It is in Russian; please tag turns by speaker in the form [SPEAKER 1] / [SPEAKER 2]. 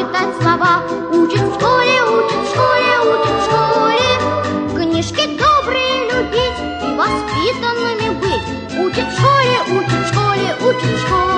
[SPEAKER 1] читать слова. Учат в школе, учат в школе, учат в школе. Книжки добрые любить и воспитанными быть. Учат в школе, учат в школе, учат в школе.